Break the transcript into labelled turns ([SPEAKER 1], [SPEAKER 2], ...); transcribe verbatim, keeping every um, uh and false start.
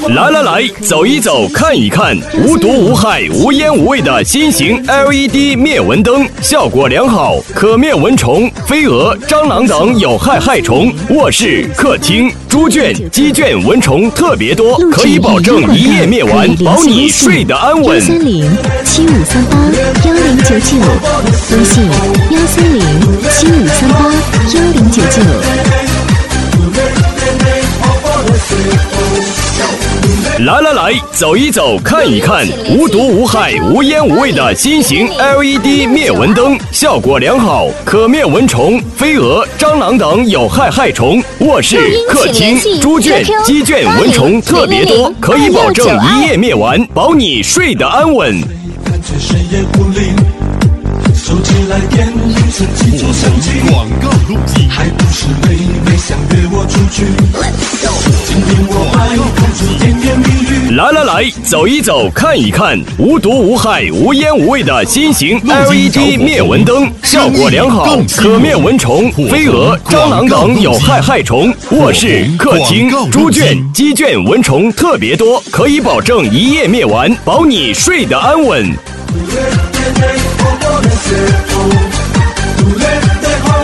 [SPEAKER 1] 来来来，走一走，看一看，无毒无害、无烟无味的新型 L E D 灭蚊灯，效果良好，可灭蚊虫、飞蛾、蟑螂等有害害虫。卧室、客厅、猪圈、鸡圈蚊虫特别多，可以保证一夜灭完，保你睡得安稳。
[SPEAKER 2] 幺三零七五三八幺零九九，微信幺三零七五三八幺零九九。
[SPEAKER 1] 来来来，走一走，看一看，无毒无害、无烟无味的新型 L E D 灭蚊灯，效果良好，可灭蚊虫、飞蛾、蟑螂等有害害虫。卧室、客厅、猪圈、鸡圈蚊虫特别多，可以保证一夜灭完，保你睡得安稳。
[SPEAKER 3] 手机来电，铃声急促升级，广告录音，还不是妹妹想约我出去。今天我爱公主甜言蜜语。
[SPEAKER 1] 来来来，走一走，看一看，无毒无害、无烟无味的新型 L E D 灭蚊灯，效果良好，可灭蚊虫、飞蛾、蟑螂等有害害虫。卧室、客厅、猪圈、鸡圈蚊虫特别多，可以保证一夜灭完，保你睡得安稳。